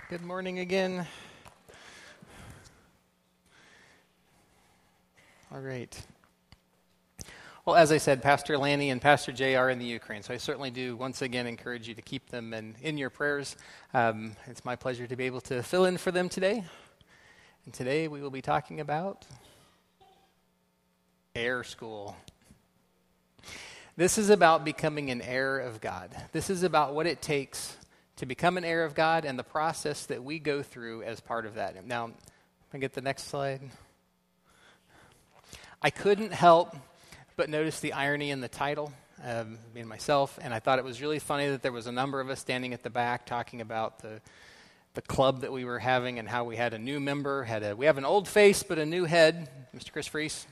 Good morning again. All right. Well, as I said, Pastor Lanny and Pastor Jay are in the Ukraine, so I certainly do once again encourage you to keep them in your prayers. It's my pleasure to be able to fill in for them today. And today we will be talking about Heir School. This is about becoming an heir of God. This is about what it takes to become an heir of God and the process that we go through as part of that. Now, can I get the next slide? I couldn't help but notice the irony in the title, me and myself, and I thought it was really funny that there was a number of us standing at the back talking about the club that we were having and how we had a new member, we have an old face but a new head, Mr. Chris Freese.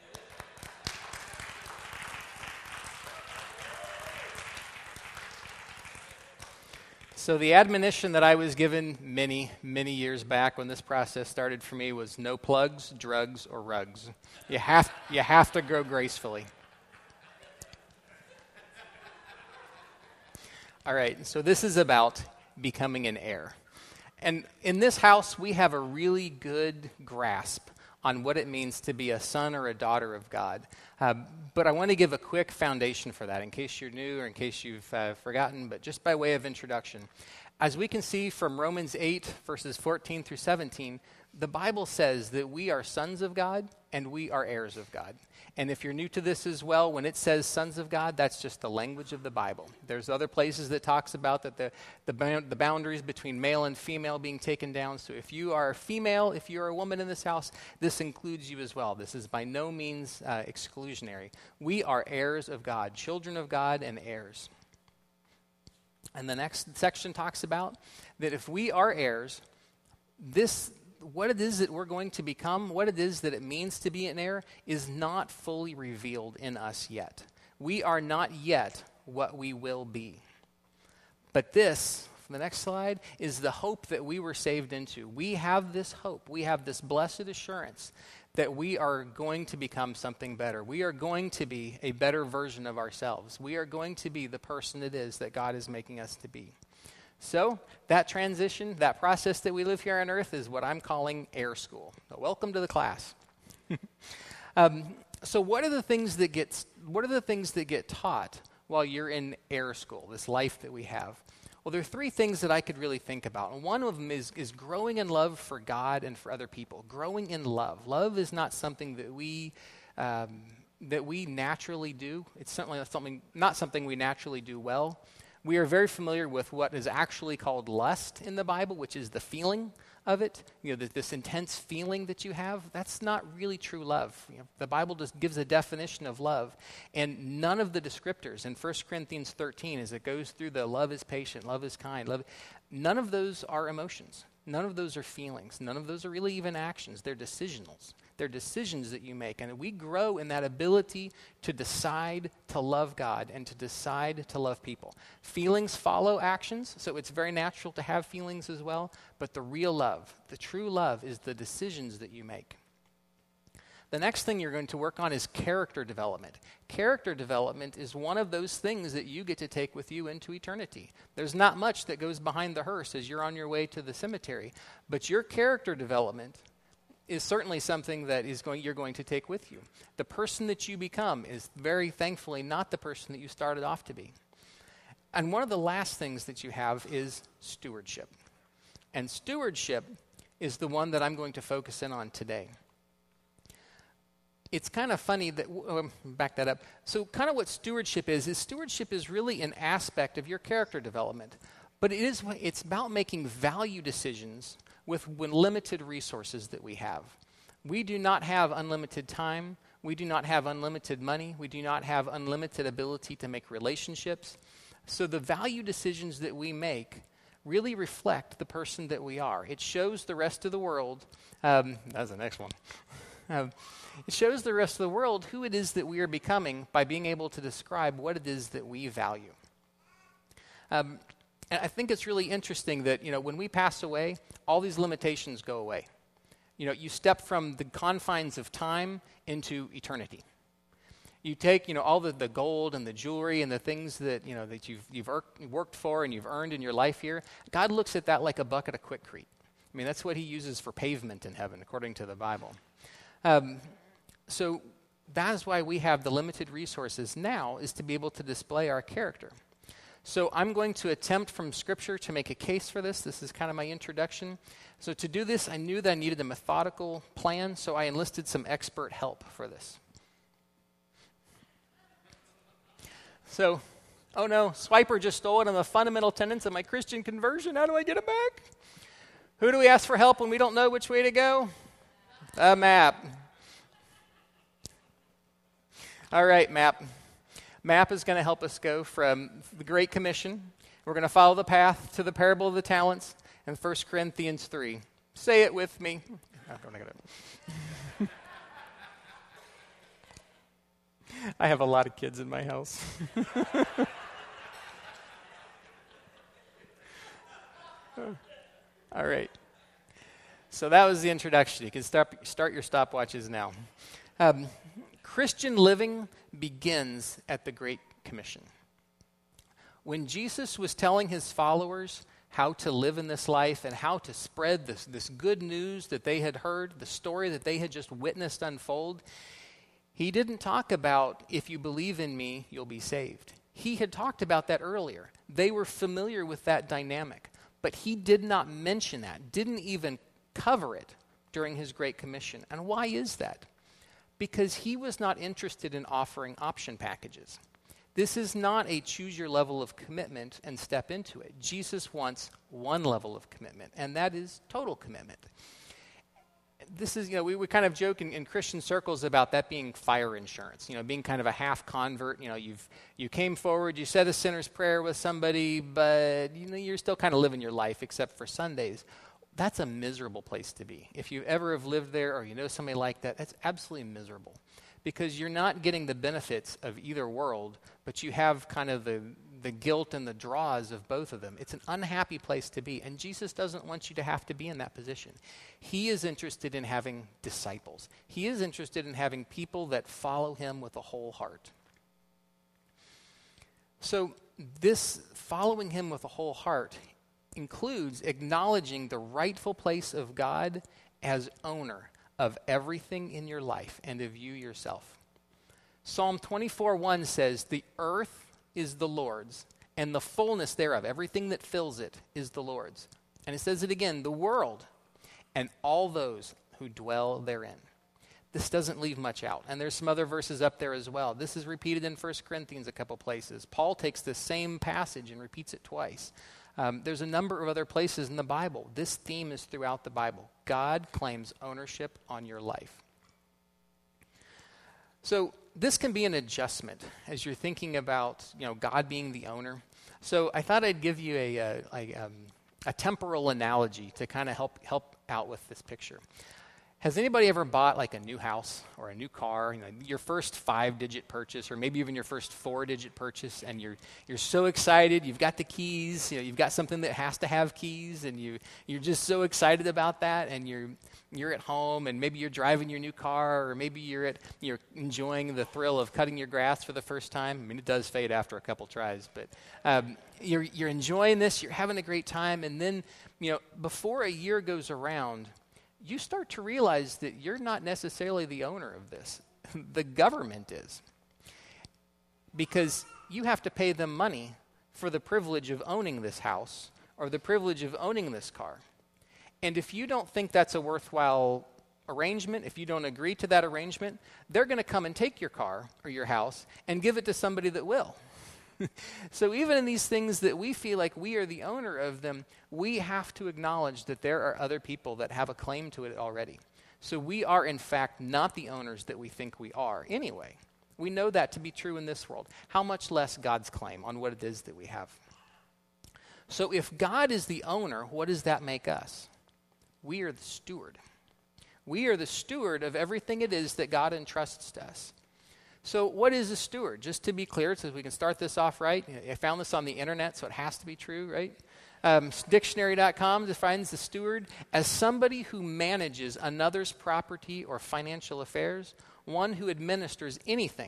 So the admonition that I was given many, many years back when this process started for me was no plugs, drugs, or rugs. You have to grow gracefully. All right, so this is about becoming an heir. And in this house, we have a really good grasp on what it means to be a son or a daughter of God. But I want to give a quick foundation for that in case you're new or in case you've forgotten, but just by way of introduction. As we can see from Romans 8, verses 14 through 17, the Bible says that we are sons of God and we are heirs of God. And if you're new to this as well, when it says sons of God, that's just the language of the Bible. There's other places that talks about that the boundaries between male and female being taken down. So if you are a female, if you're a woman in this house, this includes you as well. This is by no means exclusionary. We are heirs of God, children of God and heirs. And the next section talks about that if we are heirs, what it is that we're going to become, what it is that it means to be an heir, is not fully revealed in us yet. We are not yet what we will be. But this, the next slide, is the hope that we were saved into. We have this hope. We have this blessed assurance that we are going to become something better. We are going to be a better version of ourselves. We are going to be the person it is that God is making us to be. So that transition, that process that we live here on earth is what I'm calling Heir School. So welcome to the class. So what are the things that get taught while you're in Heir School, this life that we have? Well, there are three things that I could really think about. And one of them is growing in love for God and for other people. Growing in love. Love is not something that we naturally do. It's certainly not something we naturally do well. We are very familiar with what is actually called lust in the Bible, which is the feeling of it. This intense feeling that you have. That's not really true love. The Bible just gives a definition of love. And none of the descriptors in 1 Corinthians 13, as it goes through the love is patient, love is kind, none of those are emotions. None of those are feelings. None of those are really even actions. They're decisionals. They're decisions that you make. And we grow in that ability to decide to love God and to decide to love people. Feelings follow actions, so it's very natural to have feelings as well. But the real love, the true love, is the decisions that you make. The next thing you're going to work on is character development. Character development is one of those things that you get to take with you into eternity. There's not much that goes behind the hearse as you're on your way to the cemetery, but your character development is certainly something that you're going to take with you. The person that you become is very thankfully not the person that you started off to be. And one of the last things that you have is stewardship. And stewardship is the one that I'm going to focus in on today. It's kind of funny that, back that up. So kind of what stewardship is really an aspect of your character development. But it's about making value decisions with limited resources that we have. We do not have unlimited time. We do not have unlimited money. We do not have unlimited ability to make relationships. So the value decisions that we make really reflect the person that we are. It shows the rest of the world. That's the next one. It shows the rest of the world who it is that we are becoming by being able to describe what it is that we value. And I think it's really interesting that, when we pass away, all these limitations go away. You step from the confines of time into eternity. You take, all the gold and the jewelry and the things that, that you've worked for and you've earned in your life here. God looks at that like a bucket of Quikrete. I mean, that's what he uses for pavement in heaven, according to the Bible. So that is why we have the limited resources now, is to be able to display our character. So I'm going to attempt from Scripture to make a case for this. This is kind of my introduction. So to do this, I knew that I needed a methodical plan, so I enlisted some expert help for this. So, oh no, Swiper just stole one of the fundamental tenets of my Christian conversion. How do I get it back? Who do we ask for help when we don't know which way to go? A map. All right, map. Map is going to help us go from the Great Commission. We're going to follow the path to the parable of the talents in 1 Corinthians 3. Say it with me. I have a lot of kids in my house. All right. So that was the introduction. You can start your stopwatches now. Christian living begins at the Great Commission. When Jesus was telling his followers how to live in this life and how to spread this good news that they had heard, the story that they had just witnessed unfold, he didn't talk about, if you believe in me, you'll be saved. He had talked about that earlier. They were familiar with that dynamic. But he did not mention that, didn't even cover it during his Great Commission. And why is that? Because he was not interested in offering option packages. This is not a choose your level of commitment and step into it. Jesus wants one level of commitment, and that is total commitment. This is, we kind of joke in Christian circles about that being fire insurance, being kind of a half convert. You came forward, you said a sinner's prayer with somebody, but you're still kind of living your life except for Sundays. That's a miserable place to be. If you ever have lived there or you know somebody like that, that's absolutely miserable because you're not getting the benefits of either world, but you have kind of the guilt and the draws of both of them. It's an unhappy place to be, and Jesus doesn't want you to have to be in that position. He is interested in having disciples. He is interested in having people that follow him with a whole heart. So this following him with a whole heart includes acknowledging the rightful place of God as owner of everything in your life and of you yourself. Psalm 24:1 says, "The earth is the Lord's, and the fullness thereof, everything that fills it, is the Lord's." And it says it again, "the world, and all those who dwell therein." This doesn't leave much out. And there's some other verses up there as well. This is repeated in 1 Corinthians a couple places. Paul takes the same passage and repeats it twice. There's a number of other places in the Bible. This theme is throughout the Bible. God claims ownership on your life. So this can be an adjustment as you're thinking about, God being the owner. So I thought I'd give you a temporal analogy to kind of help out with this picture. Has anybody ever bought like a new house or a new car, your first 5-digit purchase, or maybe even your first 4-digit purchase, and you're so excited, you've got the keys, you've got something that has to have keys, and you're just so excited about that, and you're at home, and maybe you're driving your new car, or maybe you're enjoying the thrill of cutting your grass for the first time. I mean, it does fade after a couple tries, but you're enjoying this, you're having a great time, and then before a year goes around, you start to realize that you're not necessarily the owner of this. The government is. Because you have to pay them money for the privilege of owning this house or the privilege of owning this car. And if you don't think that's a worthwhile arrangement, if you don't agree to that arrangement, they're going to come and take your car or your house and give it to somebody that will. So even in these things that we feel like we are the owner of them, we have to acknowledge that there are other people that have a claim to it already. So we are, in fact, not the owners that we think we are anyway. We know that to be true in this world. How much less God's claim on what it is that we have. So if God is the owner, what does that make us? We are the steward. We are the steward of everything it is that God entrusts to us. So what is a steward? Just to be clear, so we can start this off right. I found this on the internet, so it has to be true, right? Dictionary.com defines the steward as somebody who manages another's property or financial affairs, one who administers anything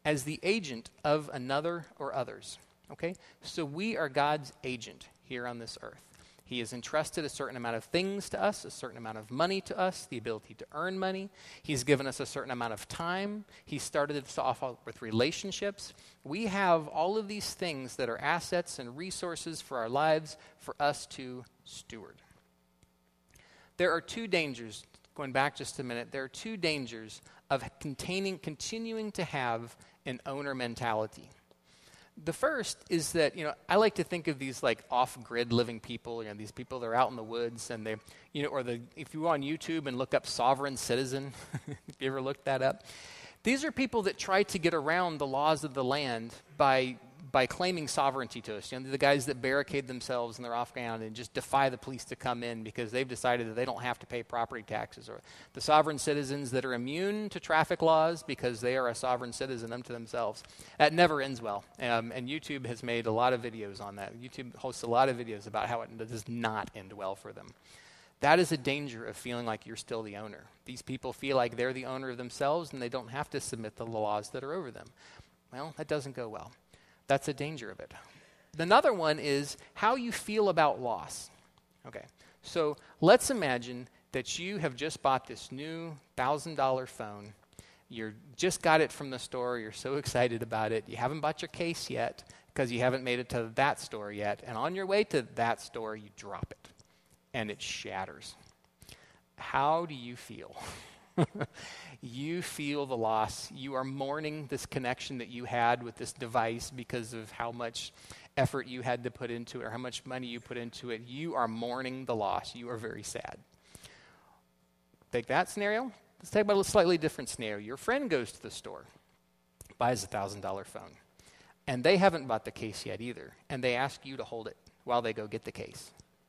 as the agent of another or others. Okay? So we are God's agent here on this earth. He has entrusted a certain amount of things to us, a certain amount of money to us, the ability to earn money. He's given us a certain amount of time. He started us off with relationships. We have all of these things that are assets and resources for our lives for us to steward. There are two dangers, going back just a minute, there are two dangers of continuing to have an owner mentality. The first is that, I like to think of these like off-grid living people, these people that are out in the woods and they, if you go on YouTube and look up sovereign citizen, if you ever looked that up, these are people that try to get around the laws of the land by claiming sovereignty to us. The guys that barricade themselves in their off-ground and just defy the police to come in because they've decided that they don't have to pay property taxes. Or the sovereign citizens that are immune to traffic laws because they are a sovereign citizen unto themselves. That never ends well. And YouTube has made a lot of videos on that. YouTube hosts a lot of videos about how it does not end well for them. That is a danger of feeling like you're still the owner. These people feel like they're the owner of themselves and they don't have to submit to the laws that are over them. Well, that doesn't go well. That's a danger of it. Another one is how you feel about loss. Okay, so let's imagine that you have just bought this new $1,000 phone. You just got it from the store. You're so excited about it. You haven't bought your case yet because you haven't made it to that store yet. And on your way to that store, you drop it and it shatters. How do you feel? You feel the loss. You are mourning this connection that you had with this device because of how much effort you had to put into it or how much money you put into it. You are mourning the loss. You are very sad. Take that scenario. Let's talk about a slightly different scenario. Your friend goes to the store, buys a $1,000 phone, and they haven't bought the case yet either, and they ask you to hold it while they go get the case.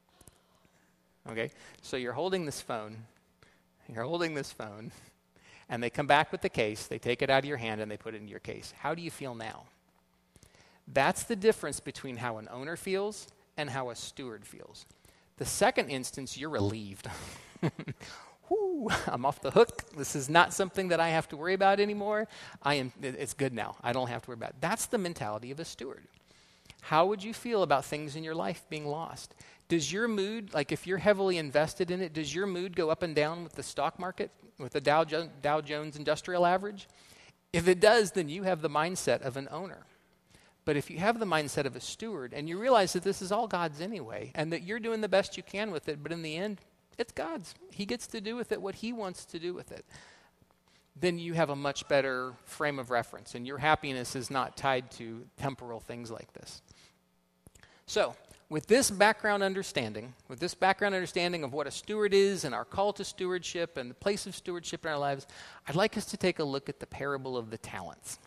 Okay? So you're holding this phone. And they come back with the case, they take it out of your hand, and they put it in your case. How do you feel now? That's the difference between how an owner feels and how a steward feels. The second instance, you're relieved. Whew, I'm off the hook. This is not something that I have to worry about anymore. It's good now. I don't have to worry about it. That's the mentality of a steward. How would you feel about things in your life being lost? Does your mood, like if you're heavily invested in it, does your mood go up and down with the stock market, with the Dow Jones Industrial Average? If it does, then you have the mindset of an owner. But if you have the mindset of a steward and you realize that this is all God's anyway and that you're doing the best you can with it, but in the end, it's God's. He gets to do with it what he wants to do with it. Then you have a much better frame of reference and your happiness is not tied to temporal things like this. So, with this background understanding of what a steward is and our call to stewardship and the place of stewardship in our lives, I'd like us to take a look at the parable of the talents.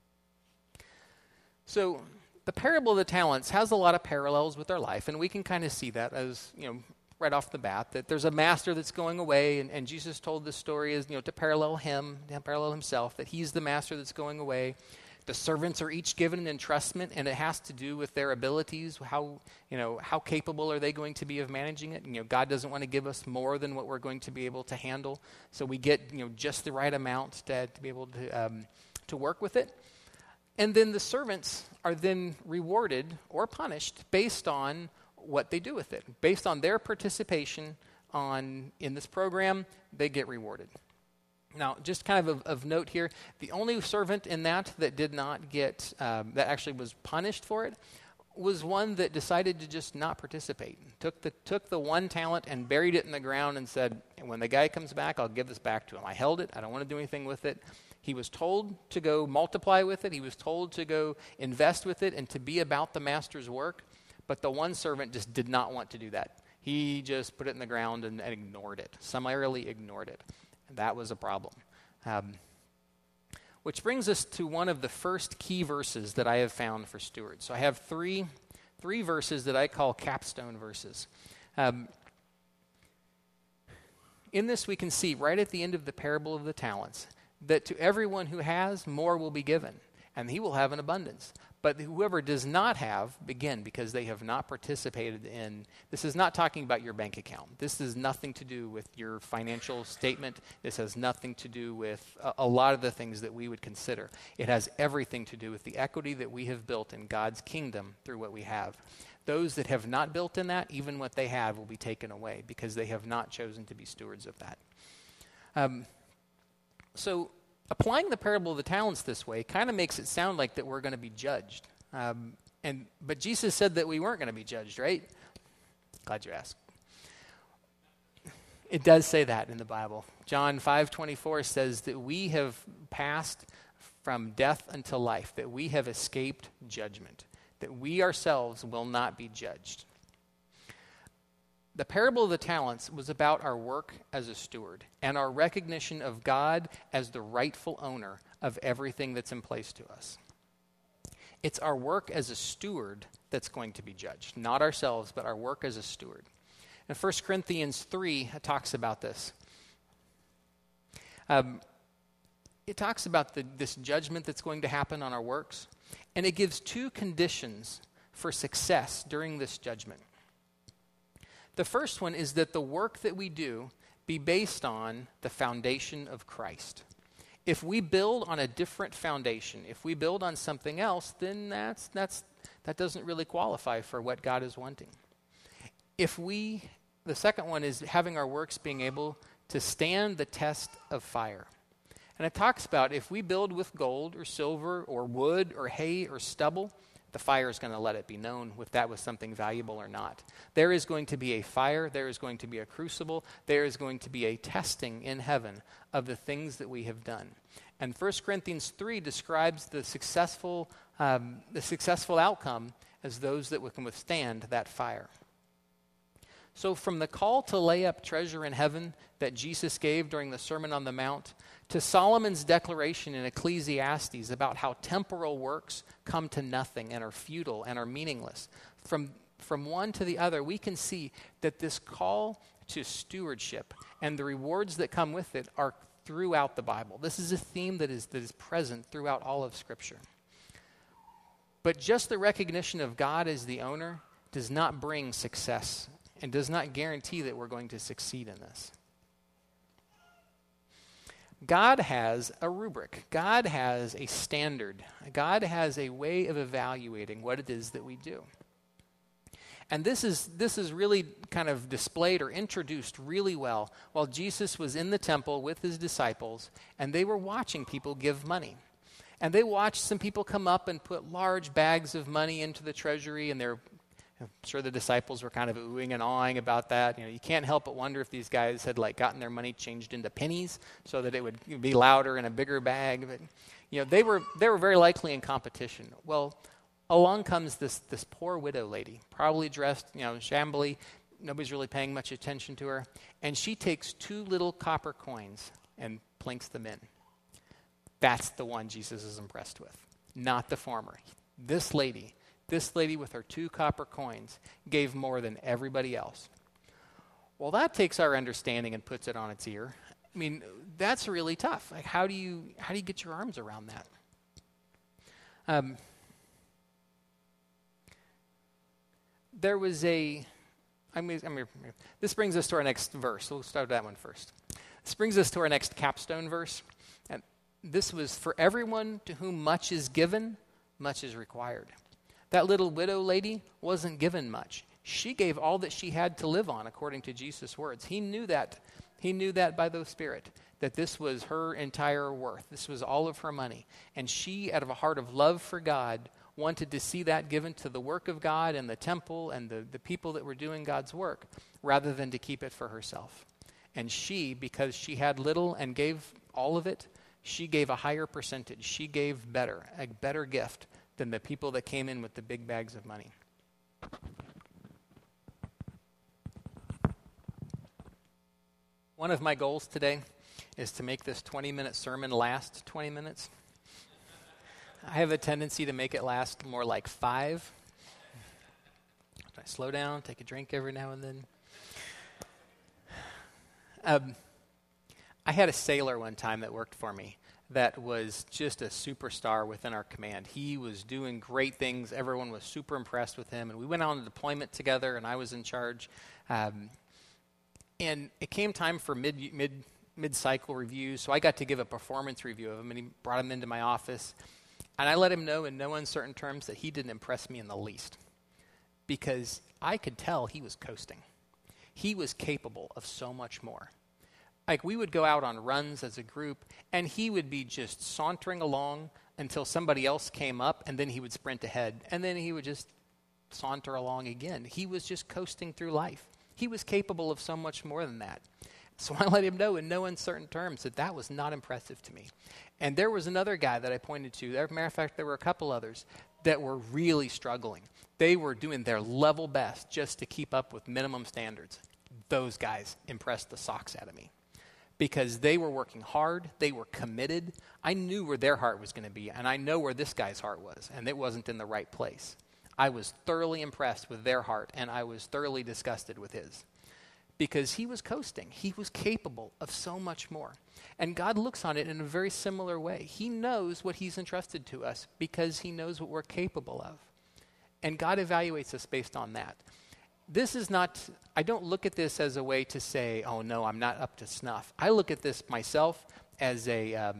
So, the parable of the talents has a lot of parallels with our life, and we can kind of see that as, right off the bat, that there's a master that's going away, and Jesus told this story as, to parallel himself, that he's the master that's going away. The servants are each given an entrustment, and it has to do with their abilities. How capable are they going to be of managing it? God doesn't want to give us more than what we're going to be able to handle, so we get just the right amount to be able to work with it. And then the servants are then rewarded or punished based on what they do with it, based on their participation in this program. They get rewarded. Now, just kind of note here, the only servant in that did not get, that actually was punished for it, was one that decided to just not participate. Took the one talent and buried it in the ground and said, when the guy comes back, I'll give this back to him. I held it. I don't want to do anything with it. He was told to go multiply with it. He was told to go invest with it and to be about the master's work. But the one servant just did not want to do that. He just put it in the ground and ignored it, summarily ignored it. That was a problem. Which brings us to one of the first key verses that I have found for stewards. So I have three verses that I call capstone verses. In this we can see right at the end of the parable of the talents that to everyone who has, more will be given, and he will have an abundance. But whoever does not have, again, because they have not participated in, this is not talking about your bank account. This has nothing to do with your financial statement. This has nothing to do with a lot of the things that we would consider. It has everything to do with the equity that we have built in God's kingdom through what we have. Those that have not built in that, even what they have will be taken away because they have not chosen to be stewards of that. So applying the parable of the talents this way kind of makes it sound like that we're going to be judged. But Jesus said that we weren't going to be judged, right? Glad you asked. It does say that in the Bible. John 5:24 says that we have passed from death unto life, that we have escaped judgment, that we ourselves will not be judged. The parable of the talents was about our work as a steward and our recognition of God as the rightful owner of everything that's in place to us. It's our work as a steward that's going to be judged, not ourselves, but our work as a steward. In 1 Corinthians 3, it talks about this. It talks about this judgment that's going to happen on our works, and it gives two conditions for success during this judgment. The first one is that the work that we do be based on the foundation of Christ. If we build on a different foundation, if we build on something else, then that doesn't really qualify for what God is wanting. The second one is having our works being able to stand the test of fire. And it talks about if we build with gold or silver or wood or hay or stubble, the fire is going to let it be known if that was something valuable or not. There is going to be a fire. There is going to be a crucible. There is going to be a testing in heaven of the things that we have done. And 1 Corinthians 3 describes the successful outcome as those that can withstand that fire. So from the call to lay up treasure in heaven that Jesus gave during the Sermon on the Mount, to Solomon's declaration in Ecclesiastes about how temporal works come to nothing and are futile and are meaningless, from one to the other, we can see that this call to stewardship and the rewards that come with it are throughout the Bible. This is a theme that is present throughout all of Scripture. But just the recognition of God as the owner does not bring success and does not guarantee that we're going to succeed in this. God has a rubric. God has a standard. God has a way of evaluating what it is that we do. And this is really kind of displayed or introduced really well while Jesus was in the temple with his disciples, and they were watching people give money. And they watched some people come up and put large bags of money into the treasury, and I'm sure the disciples were kind of oohing and awing about that. You can't help but wonder if these guys had gotten their money changed into pennies so that it would be louder in a bigger bag. But they were very likely in competition. Well, along comes this poor widow lady, probably dressed shambly. Nobody's really paying much attention to her, and she takes 2 little copper coins and plinks them in. That's the one Jesus is impressed with, not the former. This lady with her 2 copper coins gave more than everybody else. Well, that takes our understanding and puts it on its ear. I mean, that's really tough. How do you get your arms around that? There was this brings us to our next verse. We'll start with that one first. This brings us to our next capstone verse. And this was, for everyone to whom much is given, much is required. That little widow lady wasn't given much. She gave all that she had to live on, according to Jesus' words. He knew that. He knew that by the Spirit, that this was her entire worth. This was all of her money. And she, out of a heart of love for God, wanted to see that given to the work of God and the temple and the people that were doing God's work, rather than to keep it for herself. And she, because she had little and gave all of it, she gave a higher percentage. She gave a better gift than the people that came in with the big bags of money. One of my goals today is to make this 20-minute sermon last 20 minutes. I have a tendency to make it last more like 5. I slow down, take a drink every now and then. I had a sailor one time that worked for me that was just a superstar within our command. He was doing great things. Everyone was super impressed with him. And we went on a deployment together, and I was in charge. And it came time for mid-cycle reviews, so I got to give a performance review of him, and he brought him into my office. And I let him know in no uncertain terms that he didn't impress me in the least, because I could tell he was coasting. He was capable of so much more. Like, we would go out on runs as a group, and he would be just sauntering along until somebody else came up, and then he would sprint ahead, and then he would just saunter along again. He was just coasting through life. He was capable of so much more than that. So I let him know in no uncertain terms that that was not impressive to me. And there was another guy that I pointed to. As a matter of fact, there were a couple others that were really struggling. They were doing their level best just to keep up with minimum standards. Those guys impressed the socks out of me, because they were working hard, they were committed. I knew where their heart was going to be, and I know where this guy's heart was, and it wasn't in the right place. I was thoroughly impressed with their heart, and I was thoroughly disgusted with his, because he was coasting. He was capable of so much more. And God looks on it in a very similar way. He knows what he's entrusted to us because he knows what we're capable of. And God evaluates us based on that. This is not, I don't look at this as a way to say, oh no, I'm not up to snuff. I look at this myself as a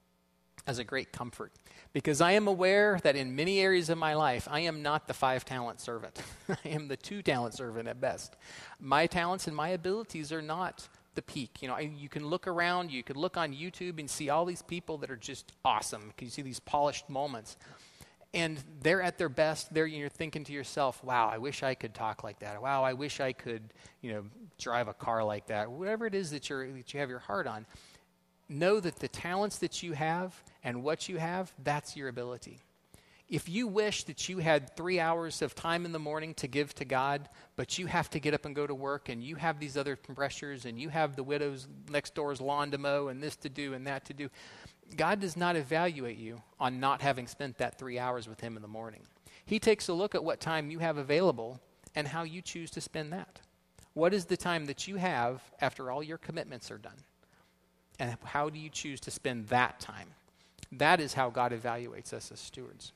great comfort, because I am aware that in many areas of my life, I am not the 5-talent servant. I am the 2-talent servant at best. My talents and my abilities are not the peak. You can look around, you could look on YouTube and see all these people that are just awesome, because you see these polished moments. And they're at their best. You're thinking to yourself, wow, I wish I could talk like that. Wow, I wish I could, drive a car like that. Whatever it is that you have your heart on, know that the talents that you have and what you have, that's your ability. If you wish that you had 3 hours of time in the morning to give to God, but you have to get up and go to work, and you have these other pressures, and you have the widow's next door's lawn to mow, and this to do and that to do, God does not evaluate you on not having spent that 3 hours with him in the morning. He takes a look at what time you have available and how you choose to spend that. What is the time that you have after all your commitments are done? And how do you choose to spend that time? That is how God evaluates us as stewards.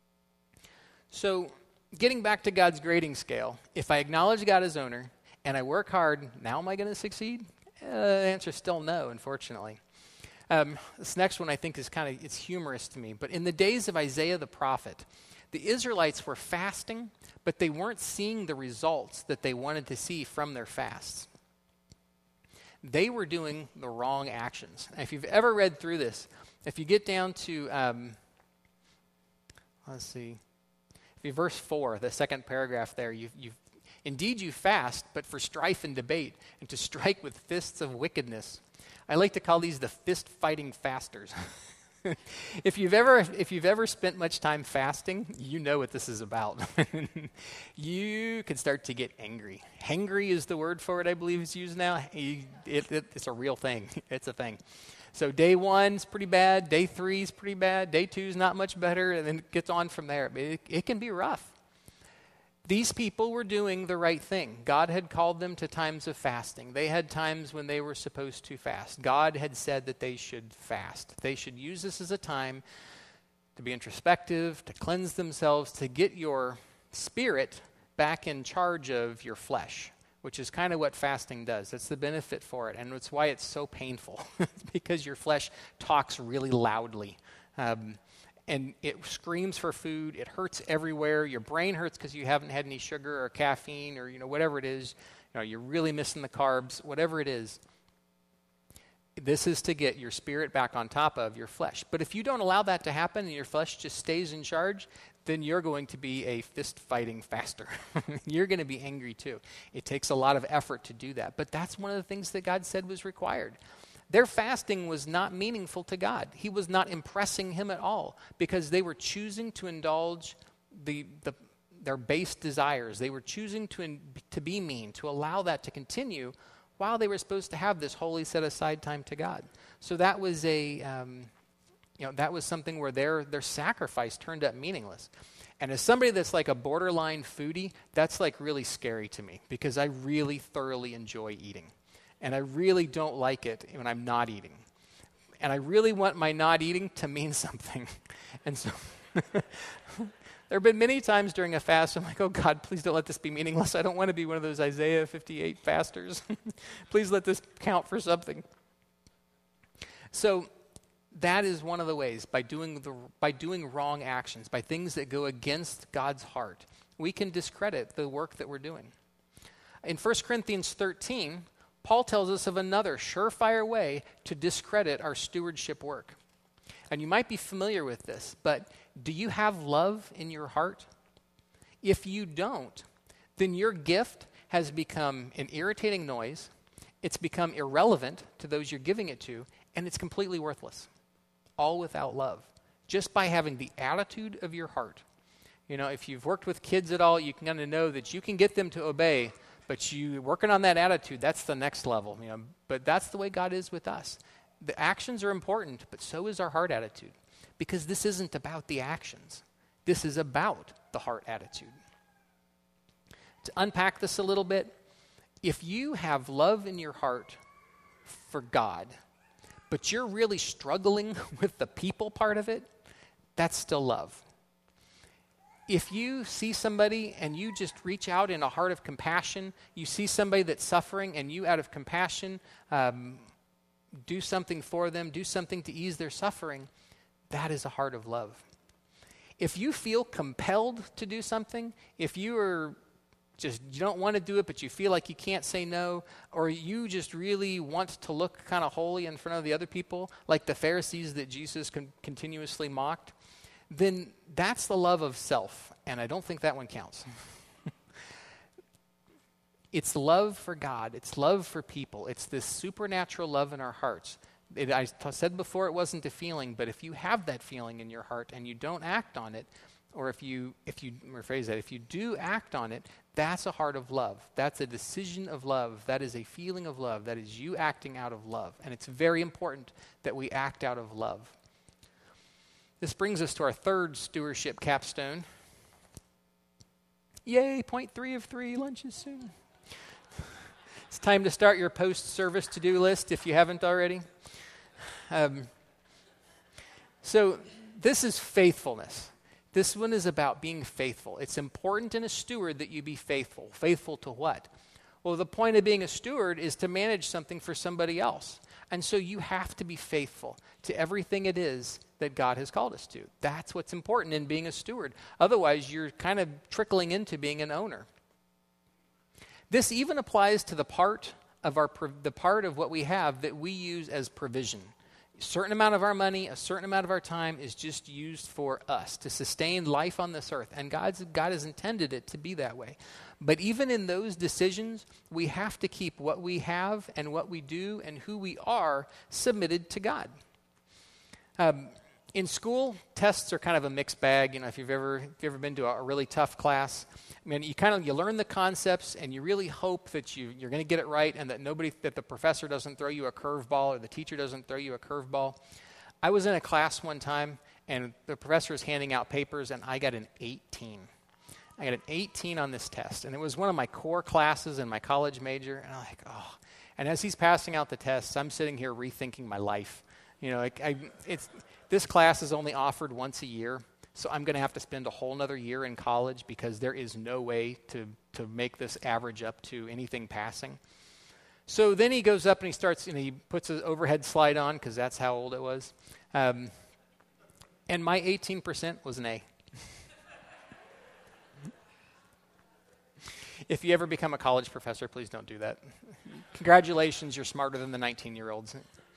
So, getting back to God's grading scale, if I acknowledge God as owner and I work hard, now am I going to succeed? The answer is still no, unfortunately. This next one I think is it's humorous to me. But in the days of Isaiah the prophet, the Israelites were fasting, but they weren't seeing the results that they wanted to see from their fasts. They were doing the wrong actions. If you've ever read through this, if you get down to, verse 4, the second paragraph there, indeed you fast, but for strife and debate, and to strike with fists of wickedness. I like to call these the fist-fighting fasters. If you've ever spent much time fasting, you know what this is about. You can start to get angry. Hangry is the word for it, I believe is used now. It's a real thing. It's a thing. So day 1's pretty bad. Day 3's pretty bad. Day 2's not much better, and then it gets on from there. It can be rough. These people were doing the right thing. God had called them to times of fasting. They had times when they were supposed to fast. God had said that they should fast. They should use this as a time to be introspective, to cleanse themselves, to get your spirit back in charge of your flesh, which is kind of what fasting does. That's the benefit for it, and it's why it's so painful. It's because your flesh talks really loudly. And it screams for food. It hurts everywhere. Your brain hurts because you haven't had any sugar or caffeine or whatever it is. You're really missing the carbs. Whatever it is, this is to get your spirit back on top of your flesh. But if you don't allow that to happen and your flesh just stays in charge, then you're going to be a fist-fighting faster. You're going to be angry too. It takes a lot of effort to do that. But that's one of the things that God said was required. Their fasting was not meaningful to God. He was not impressing him at all, because they were choosing to indulge their base desires. They were choosing to be mean, to allow that to continue while they were supposed to have this holy set-aside time to God. So that was that was something where their sacrifice turned up meaningless. And as somebody that's like a borderline foodie, that's like really scary to me, because I really thoroughly enjoy eating. And I really don't like it when I'm not eating. and I really want my not eating to mean something. And so there have been many times during a fast, I'm like, oh God, please don't let this be meaningless. I don't want to be one of those Isaiah 58 fasters. Please let this count for something. So that is one of the ways, by doing wrong actions, by things that go against God's heart, we can discredit the work that we're doing. In 1 Corinthians 13, Paul tells us of another surefire way to discredit our stewardship work. And you might be familiar with this, but do you have love in your heart? If you don't, then your gift has become an irritating noise, it's become irrelevant to those you're giving it to, and it's completely worthless. All without love. Just by having the attitude of your heart. You know, if you've worked with kids at all, you can kind of know that you can get them to obey, but you working on that attitude, that's the next level. You know, but that's the way God is with us. The actions are important, but so is our heart attitude. Because this isn't about the actions. This is about the heart attitude. To unpack this a little bit, if you have love in your heart for God, but you're really struggling with the people part of it, that's still love. If you see somebody and you just reach out in a heart of compassion, you see somebody that's suffering and you out of compassion do something for them, do something to ease their suffering, that is a heart of love. If you feel compelled to do something, if you don't want to do it, but you feel like you can't say no, or you just really want to look kind of holy in front of the other people, like the Pharisees that Jesus continuously mocked, then that's the love of self, and I don't think that one counts. It's love for God. It's love for people. It's this supernatural love in our hearts. I said before it wasn't a feeling, but if you have that feeling in your heart and you don't act on it, or if you rephrase that, if you do act on it, that's a heart of love. That's a decision of love. That is a feeling of love. That is you acting out of love. And it's very important that we act out of love. This brings us to our third stewardship capstone. Yay, point 3 of 3, lunch is soon. It's time to start your post-service to-do list if you haven't already. So this is faithfulness. This one is about being faithful. It's important in a steward that you be faithful. Faithful to what? Well, the point of being a steward is to manage something for somebody else. And so you have to be faithful to everything it is that God has called us to. That's what's important in being a steward. Otherwise, you're kind of trickling into being an owner. This even applies to the part of what we have that we use as provision. A certain amount of our money, a certain amount of our time is just used for us to sustain life on this earth. And God has intended it to be that way. But even in those decisions, we have to keep what we have and what we do and who we are submitted to God. In school, tests are kind of a mixed bag. You know, if you've ever been to a really tough class, I mean, you learn the concepts and you really hope that you're going to get it right and that the professor doesn't throw you a curveball or the teacher doesn't throw you a curveball. I was in a class one time and the professor was handing out papers and I got an 18. I got an 18 on this test, and it was one of my core classes in my college major, and I'm like, oh. And as he's passing out the tests, I'm sitting here rethinking my life. You know, this class is only offered once a year, so I'm going to have to spend a whole nother year in college because there is no way to make this average up to anything passing. So then he goes up and he puts his overhead slide on because that's how old it was. And my 18% was an A. If you ever become a college professor, please don't do that. Congratulations, you're smarter than the 19-year-olds.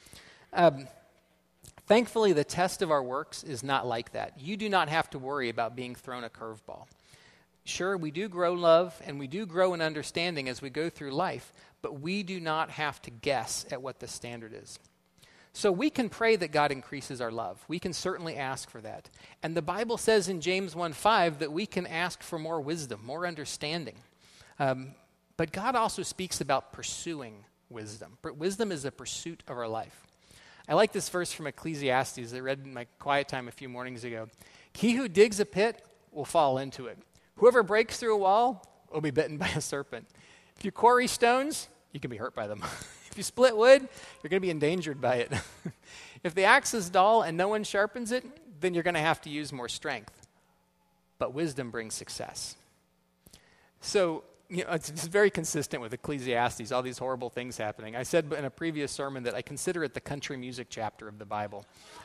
Thankfully, the test of our works is not like that. You do not have to worry about being thrown a curveball. Sure, we do grow love and we do grow in understanding as we go through life, but we do not have to guess at what the standard is. So we can pray that God increases our love. We can certainly ask for that. And the Bible says in James 1:5 that we can ask for more wisdom, more understanding. But God also speaks about pursuing wisdom. Wisdom is a pursuit of our life. I like this verse from Ecclesiastes that I read in my quiet time a few mornings ago. He who digs a pit will fall into it. Whoever breaks through a wall will be bitten by a serpent. If you quarry stones, you can be hurt by them. If you split wood, you're going to be endangered by it. If the axe is dull and no one sharpens it, then you're going to have to use more strength. But wisdom brings success. So, it's very consistent with Ecclesiastes, all these horrible things happening. I said in a previous sermon that I consider it the country music chapter of the Bible.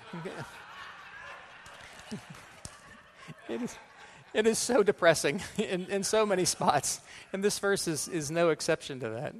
It is so depressing in so many spots, and this verse is no exception to that.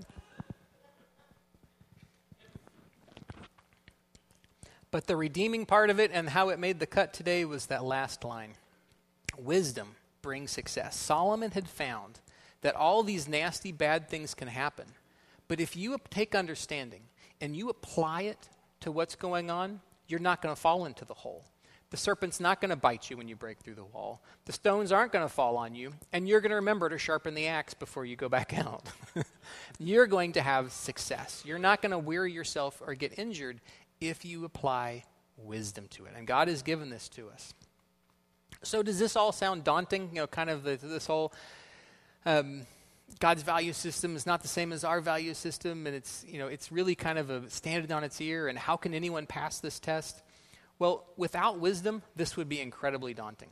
But the redeeming part of it and how it made the cut today was that last line. Wisdom brings success. Solomon had found that all these nasty, bad things can happen. But if you take understanding and you apply it to what's going on, you're not going to fall into the hole. The serpent's not going to bite you when you break through the wall. The stones aren't going to fall on you, and you're going to remember to sharpen the axe before you go back out. You're going to have success. You're not going to weary yourself or get injured if you apply wisdom to it. And God has given this to us. So does this all sound daunting? Kind of this whole God's value system is not the same as our value system, and it's really kind of standing on its ear, and how can anyone pass this test? Well, without wisdom, this would be incredibly daunting.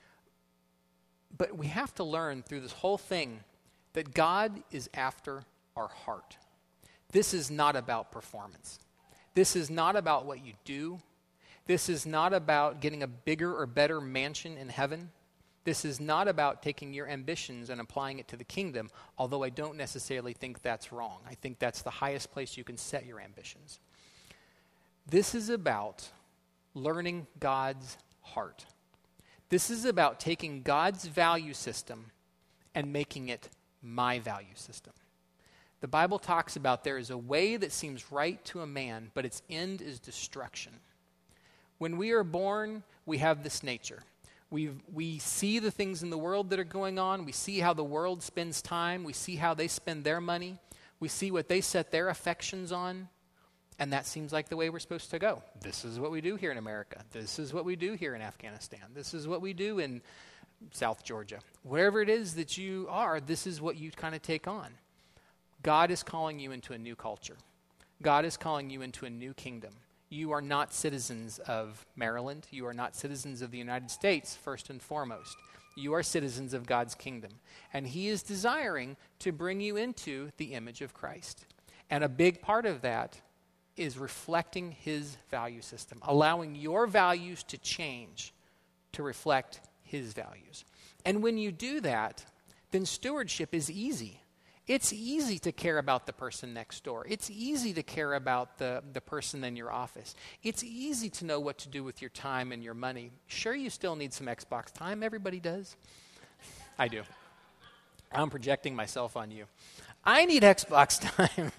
But we have to learn through this whole thing that God is after our heart. This is not about performance. This is not about what you do. This is not about getting a bigger or better mansion in heaven. This is not about taking your ambitions and applying it to the kingdom, although I don't necessarily think that's wrong. I think that's the highest place you can set your ambitions. This is about learning God's heart. This is about taking God's value system and making it my value system. The Bible talks about there is a way that seems right to a man, but its end is destruction. When we are born, we have this nature. We see the things in the world that are going on. We see how the world spends time. We see how they spend their money. We see what they set their affections on. And that seems like the way we're supposed to go. This is what we do here in America. This is what we do here in Afghanistan. This is what we do in South Georgia. Wherever it is that you are, this is what you kind of take on. God is calling you into a new culture. God is calling you into a new kingdom. You are not citizens of Maryland. You are not citizens of the United States, first and foremost. You are citizens of God's kingdom. And He is desiring to bring you into the image of Christ. And a big part of that is reflecting His value system, allowing your values to change to reflect His values. And when you do that, then stewardship is easy. It's easy to care about the person next door. It's easy to care about the person in your office. It's easy to know what to do with your time and your money. Sure, you still need some Xbox time. Everybody does. I do. I'm projecting myself on you. I need Xbox time.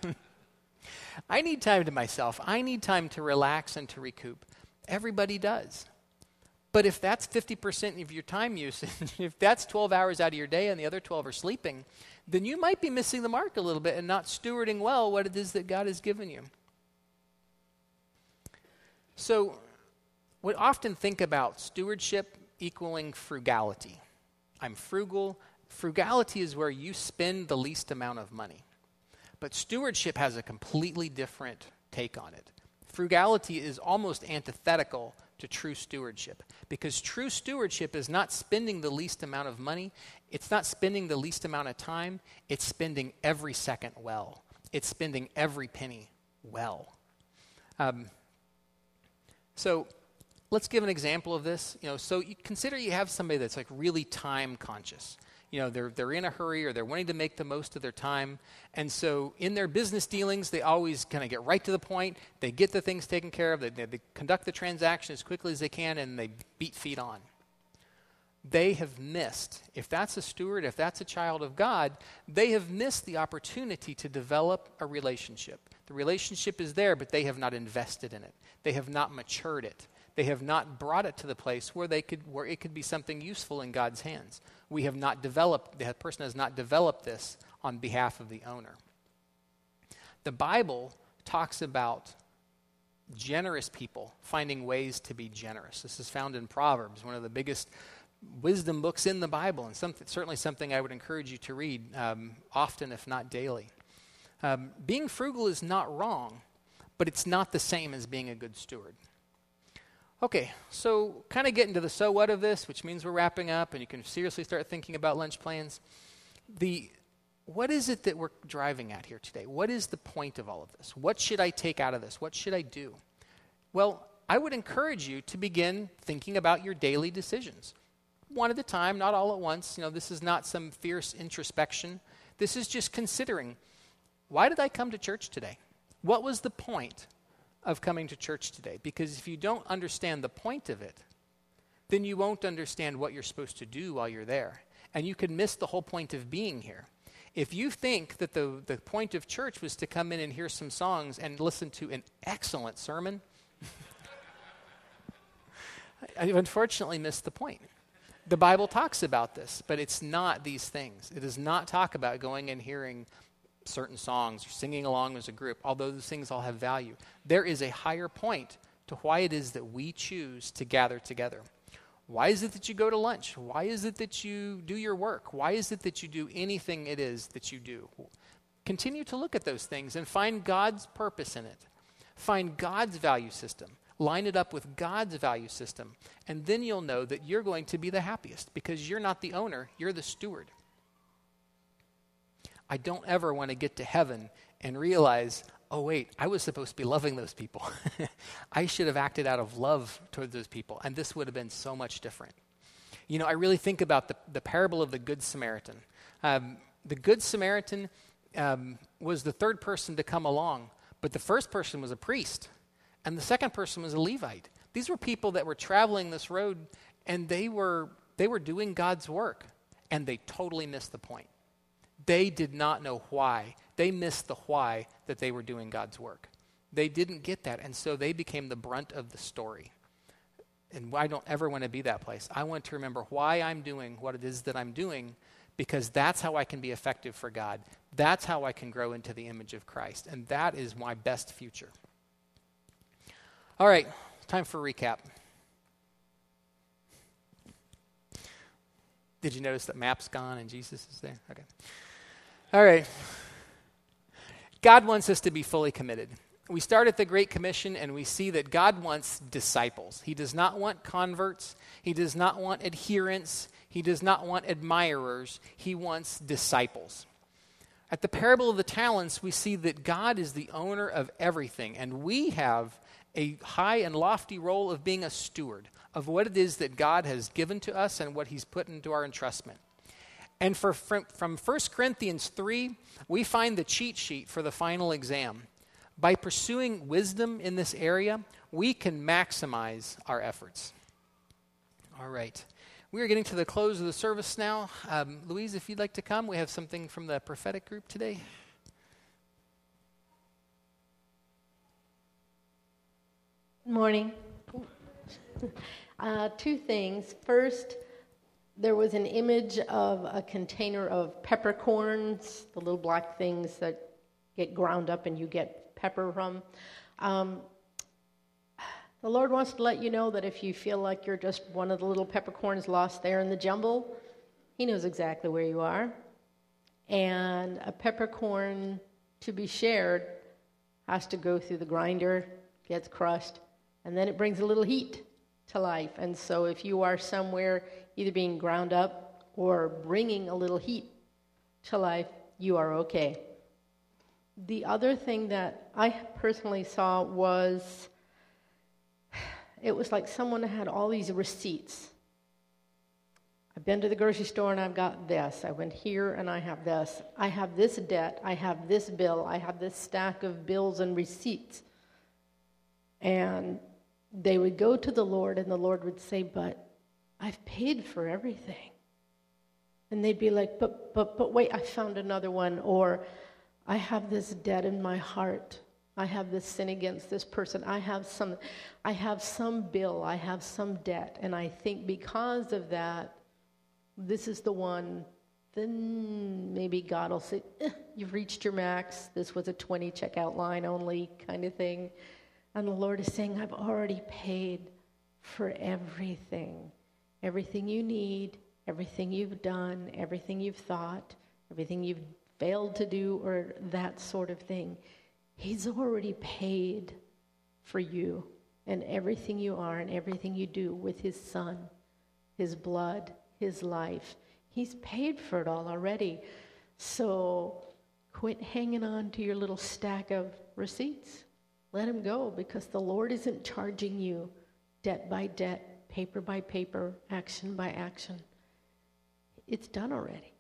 I need time to myself. I need time to relax and to recoup. Everybody does. But if that's 50% of your time usage, if that's 12 hours out of your day and the other 12 are sleeping, then you might be missing the mark a little bit and not stewarding well what it is that God has given you. So we often think about stewardship equaling frugality. I'm frugal. Frugality is where you spend the least amount of money. But stewardship has a completely different take on it. Frugality is almost antithetical to true stewardship, because true stewardship is not spending the least amount of money. It's not spending the least amount of time. It's spending every second well. It's spending every penny well. So let's give an example of this. So you consider you have somebody that's like really time conscious. They're in a hurry, or they're wanting to make the most of their time. And so in their business dealings, they always kind of get right to the point. They get the things taken care of. They conduct the transaction as quickly as they can, and they beat feet on. They have missed, if that's a steward, if that's a child of God, they have missed the opportunity to develop a relationship. The relationship is there, but they have not invested in it. They have not matured it. They have not brought it to the place where it could be something useful in God's hands. The person has not developed this on behalf of the owner. The Bible talks about generous people finding ways to be generous. This is found in Proverbs, one of the biggest wisdom books in the Bible, and certainly something I would encourage you to read often, if not daily. Being frugal is not wrong, but it's not the same as being a good steward. Okay, so kind of getting to the so what of this, which means we're wrapping up and you can seriously start thinking about lunch plans. What is it that we're driving at here today? What is the point of all of this? What should I take out of this? What should I do? Well, I would encourage you to begin thinking about your daily decisions. One at a time, not all at once. This is not some fierce introspection. This is just considering, why did I come to church today? What was the point of coming to church today? Because if you don't understand the point of it, then you won't understand what you're supposed to do while you're there. And you could miss the whole point of being here. If you think that the point of church was to come in and hear some songs and listen to an excellent sermon, I've unfortunately missed the point. The Bible talks about this, but it's not these things. It does not talk about going and hearing certain songs or singing along as a group, although those things all have value. There is a higher point to why it is that we choose to gather together. Why is it that you go to lunch? Why is it that you do your work? Why is it that you do anything it is that you do? Continue to look at those things and find God's purpose in it. Find God's value system. Line it up with God's value system. And then you'll know that you're going to be the happiest because you're not the owner, you're the steward. I don't ever want to get to heaven and realize, oh wait, I was supposed to be loving those people. I should have acted out of love toward those people, and this would have been so much different. I really think about the parable of the Good Samaritan. The Good Samaritan was the third person to come along, but the first person was a priest, and the second person was a Levite. These were people that were traveling this road, and they were doing God's work, and they totally missed the point. They did not know why. They missed the why that they were doing God's work. They didn't get that, and so they became the brunt of the story. And I don't ever want to be that place. I want to remember why I'm doing what it is that I'm doing, because that's how I can be effective for God. That's how I can grow into the image of Christ, and that is my best future. All right, time for a recap. Did you notice that map's gone and Jesus is there? Okay. All right. God wants us to be fully committed. We start at the Great Commission and we see that God wants disciples. He does not want converts. He does not want adherents. He does not want admirers. He wants disciples. At the parable of the talents, we see that God is the owner of everything, and we have a high and lofty role of being a steward of what it is that God has given to us and what he's put into our entrustment. And from 1 Corinthians 3, we find the cheat sheet for the final exam. By pursuing wisdom in this area, we can maximize our efforts. All right. We are getting to the close of the service now. Louise, if you'd like to come, we have something from the prophetic group today. Good morning. Two things. First, there was an image of a container of peppercorns, the little black things that get ground up and you get pepper from. The Lord wants to let you know that if you feel like you're just one of the little peppercorns lost there in the jumble, he knows exactly where you are. And a peppercorn to be shared has to go through the grinder, gets crushed, and then it brings a little heat to life. And so if you are somewhere either being ground up or bringing a little heat to life, you are okay. The other thing that I personally saw was, it was like someone had all these receipts. I've been to the grocery store and I've got this. I went here and I have this. I have this debt. I have this bill. I have this stack of bills and receipts. And they would go to the Lord and the Lord would say, but I've paid for everything. And they'd be like, but wait, I found another one. Or I have this debt in my heart. I have this sin against this person. I have some bill. I have some debt. And I think because of that, this is the one, then maybe God will say, you've reached your max. This was a 20 checkout line only kind of thing. And the Lord is saying, I've already paid for everything. Everything you need, everything you've done, everything you've thought, everything you've failed to do or that sort of thing. He's already paid for you and everything you are and everything you do with his son, his blood, his life. He's paid for it all already. So quit hanging on to your little stack of receipts. Let him go, because the Lord isn't charging you debt by debt, paper by paper, action by action. It's done already.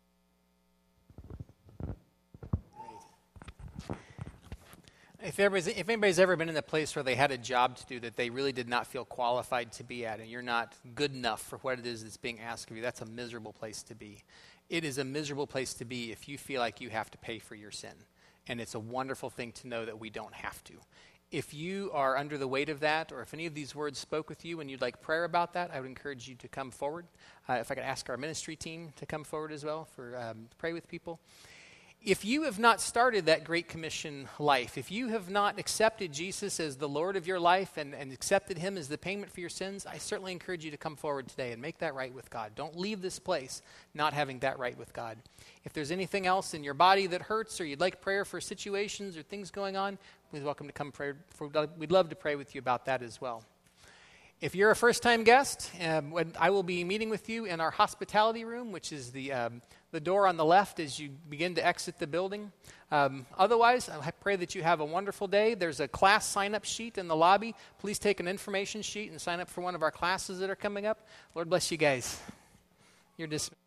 If anybody's ever been in a place where they had a job to do that they really did not feel qualified to be at, and you're not good enough for what it is that's being asked of you, that's a miserable place to be. It is a miserable place to be if you feel like you have to pay for your sin. And it's a wonderful thing to know that we don't have to. If you are under the weight of that, or if any of these words spoke with you and you'd like prayer about that, I would encourage you to come forward. If I could ask our ministry team to come forward as well for pray with people. If you have not started that Great Commission life, if you have not accepted Jesus as the Lord of your life and accepted him as the payment for your sins, I certainly encourage you to come forward today and make that right with God. Don't leave this place not having that right with God. If there's anything else in your body that hurts, or you'd like prayer for situations or things going on, please welcome to come pray. We'd love to pray with you about that as well. If you're a first-time guest, I will be meeting with you in our hospitality room, which is the door on the left as you begin to exit the building. Otherwise, I pray that you have a wonderful day. There's a class sign-up sheet in the lobby. Please take an information sheet and sign up for one of our classes that are coming up. Lord bless you guys. You're dismissed.